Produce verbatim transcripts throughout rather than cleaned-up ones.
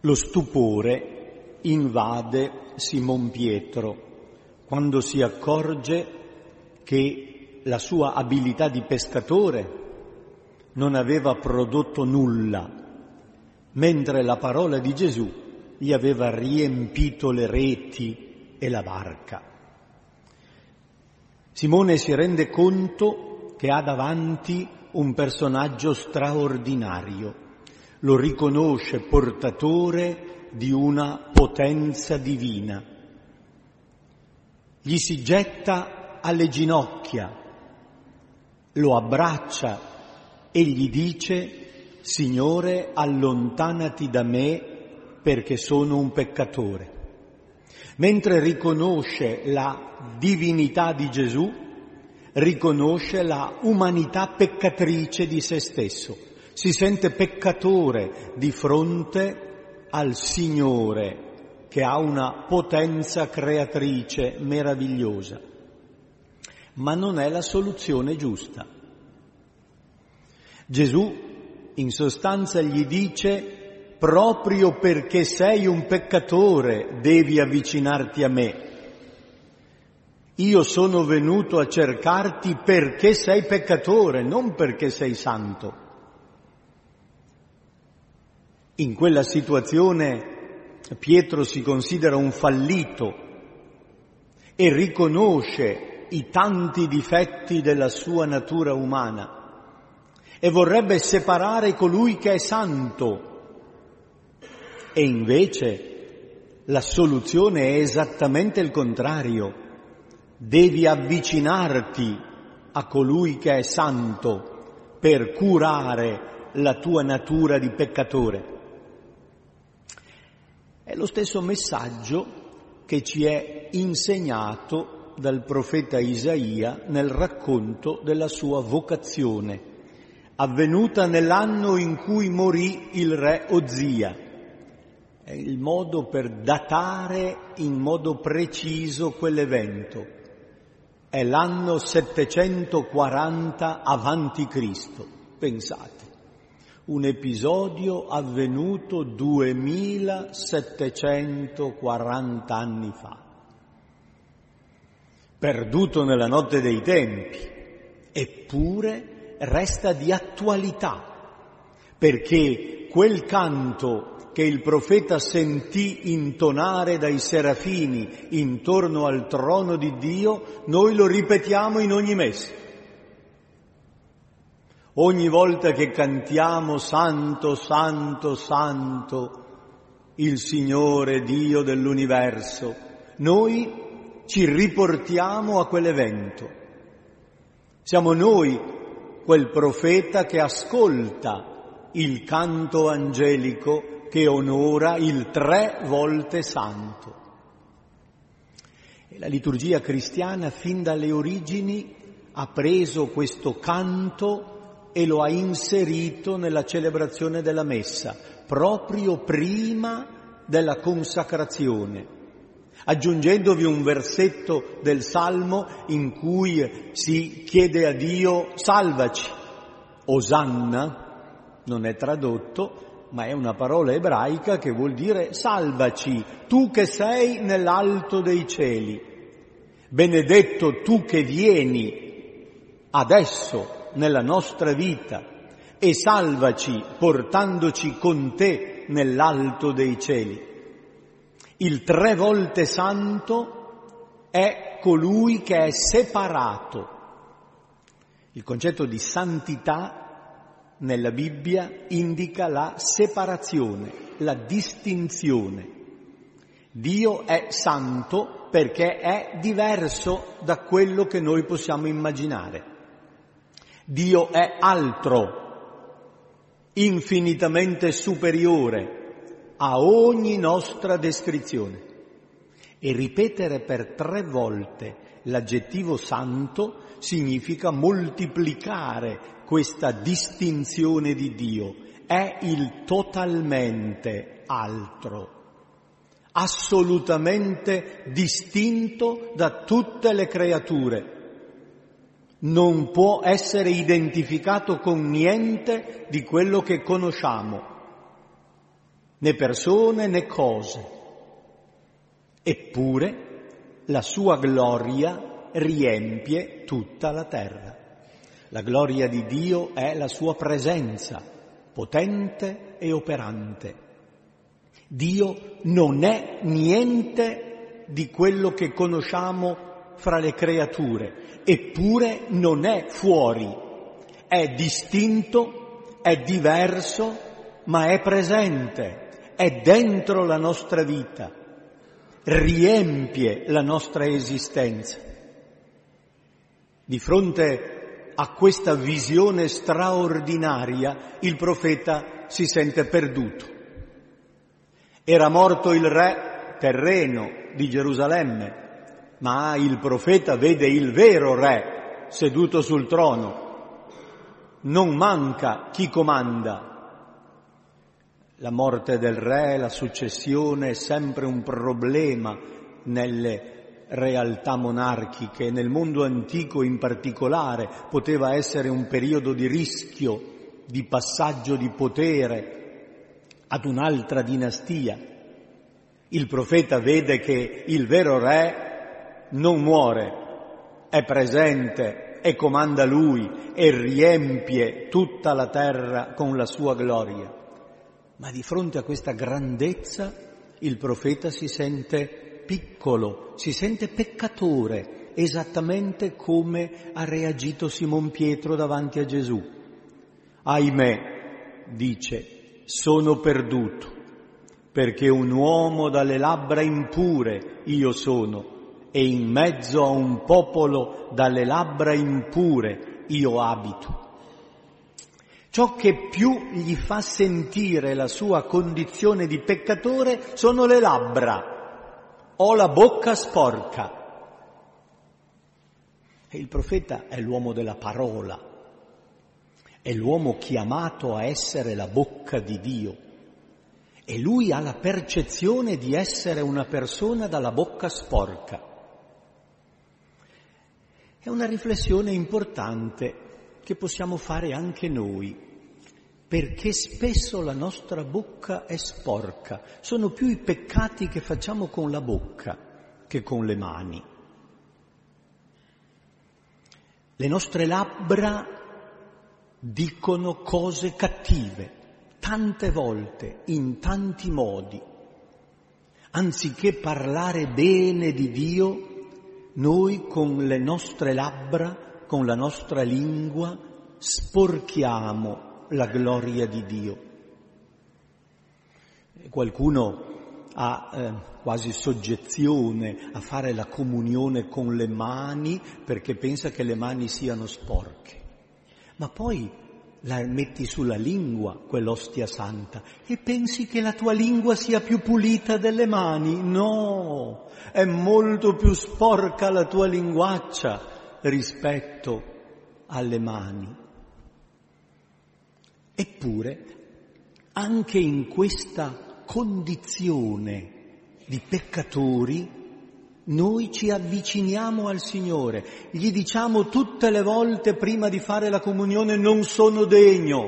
Lo stupore invade Simon Pietro quando si accorge che la sua abilità di pescatore non aveva prodotto nulla, mentre la parola di Gesù gli aveva riempito le reti e la barca. Simone si rende conto che ha davanti un personaggio straordinario, lo riconosce portatore di una potenza divina. Gli si getta alle ginocchia, lo abbraccia e gli dice: Signore, allontanati da me perché sono un peccatore. Mentre riconosce la divinità di Gesù, riconosce la umanità peccatrice di se stesso. Si sente peccatore di fronte al Signore che ha una potenza creatrice meravigliosa. Ma non è la soluzione giusta. Gesù in sostanza gli dice: proprio perché sei un peccatore devi avvicinarti a me. Io sono venuto a cercarti perché sei peccatore, non perché sei santo. In quella situazione Pietro si considera un fallito e riconosce i tanti difetti della sua natura umana e vorrebbe separare colui che è santo. E invece la soluzione è esattamente il contrario. Devi avvicinarti a colui che è santo per curare la tua natura di peccatore. È lo stesso messaggio che ci è insegnato dal profeta Isaia nel racconto della sua vocazione, avvenuta nell'anno in cui morì il re Ozia. È il modo per datare in modo preciso quell'evento. È l'anno settecentoquaranta avanti Cristo. Pensate, un episodio avvenuto duemilasettecentoquaranta anni fa, perduto nella notte dei tempi, eppure resta di attualità, perché quel canto che il profeta sentì intonare dai serafini intorno al trono di Dio, noi lo ripetiamo in ogni messa. Ogni volta che cantiamo Santo, Santo, Santo, il Signore Dio dell'universo, noi ci riportiamo a quell'evento. Siamo noi quel profeta che ascolta il canto angelico che onora il tre volte santo. E la liturgia cristiana fin dalle origini ha preso questo canto e lo ha inserito nella celebrazione della messa, proprio prima della consacrazione, aggiungendovi un versetto del Salmo in cui si chiede a Dio: salvaci. Osanna non è tradotto, ma è una parola ebraica che vuol dire salvaci, tu che sei nell'alto dei cieli. Benedetto tu che vieni adesso nella nostra vita e salvaci portandoci con te nell'alto dei cieli. Il tre volte santo è colui che è separato. Il concetto di santità nella Bibbia indica la separazione, la distinzione. Dio è santo perché è diverso da quello che noi possiamo immaginare. Dio è altro, infinitamente superiore a ogni nostra descrizione. E ripetere per tre volte l'aggettivo santo significa moltiplicare questa distinzione di Dio. È il totalmente altro, assolutamente distinto da tutte le creature. Non può essere identificato con niente di quello che conosciamo. né persone né cose. Eppure la sua gloria riempie tutta la terra. La gloria di Dio è la sua presenza, potente e operante. Dio non è niente di quello che conosciamo fra le creature, eppure non è fuori, è distinto, è diverso, ma è presente, è dentro la nostra vita, riempie la nostra esistenza. Di fronte a questa visione straordinaria, il profeta si sente perduto. Era morto il re terreno di Gerusalemme, ma il profeta vede il vero re seduto sul trono. Non manca chi comanda. La morte del re, la successione è sempre un problema nelle realtà monarchiche. Nel mondo antico in particolare poteva essere un periodo di rischio, di passaggio di potere ad un'altra dinastia. Il profeta vede che il vero re non muore, è presente e comanda lui e riempie tutta la terra con la sua gloria. Ma di fronte a questa grandezza il profeta si sente piccolo, si sente peccatore, esattamente come ha reagito Simon Pietro davanti a Gesù. Ahimè, dice, sono perduto, perché un uomo dalle labbra impure io sono, e in mezzo a un popolo dalle labbra impure io abito. Ciò che più gli fa sentire la sua condizione di peccatore sono le labbra. Ho la bocca sporca. E il profeta è l'uomo della parola, è l'uomo chiamato a essere la bocca di Dio. E lui ha la percezione di essere una persona dalla bocca sporca. È una riflessione importante che possiamo fare anche noi, perché spesso la nostra bocca è sporca. Sono più i peccati che facciamo con la bocca che con le mani. Le nostre labbra dicono cose cattive, tante volte, in tanti modi. Anziché parlare bene di Dio, noi con le nostre labbra, con la nostra lingua, sporchiamo la gloria di Dio. Qualcuno ha eh, quasi soggezione a fare la comunione con le mani perché pensa che le mani siano sporche. Ma poi la metti sulla lingua, quell'ostia santa, e pensi che la tua lingua sia più pulita delle mani? No, è molto più sporca la tua linguaccia rispetto alle mani. Eppure, anche in questa condizione di peccatori, noi ci avviciniamo al Signore, gli diciamo tutte le volte prima di fare la comunione: non sono degno,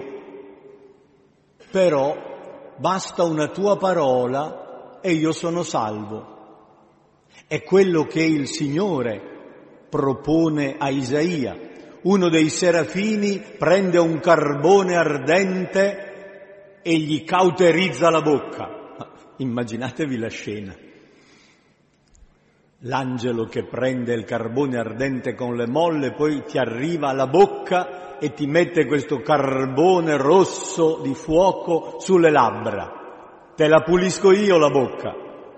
però basta una tua parola e io sono salvo. È quello che il Signore propone a Isaia. Uno dei serafini prende un carbone ardente e gli cauterizza la bocca. Immaginatevi la scena. L'angelo che prende il carbone ardente con le molle, poi ti arriva alla bocca e ti mette questo carbone rosso di fuoco sulle labbra. Te la pulisco io la bocca.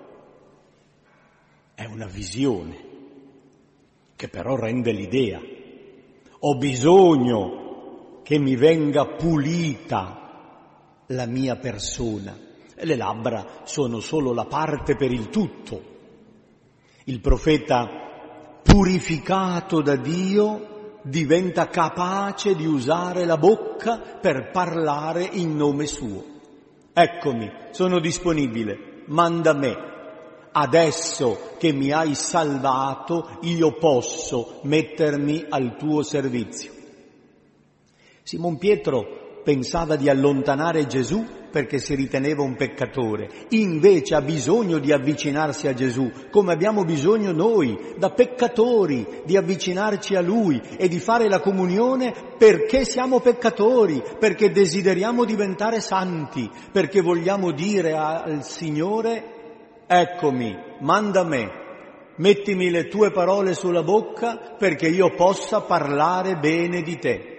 È una visione che però rende l'idea. Ho bisogno che mi venga pulita la mia persona. Le labbra sono solo la parte per il tutto. Il profeta, purificato da Dio, diventa capace di usare la bocca per parlare in nome suo. Eccomi, sono disponibile, manda me. Adesso che mi hai salvato, io posso mettermi al tuo servizio. Simon Pietro pensava di allontanare Gesù perché si riteneva un peccatore, invece ha bisogno di avvicinarsi a Gesù, come abbiamo bisogno noi, da peccatori, di avvicinarci a Lui e di fare la comunione perché siamo peccatori, perché desideriamo diventare santi, perché vogliamo dire al Signore: eccomi, manda me, mettimi le tue parole sulla bocca perché io possa parlare bene di te.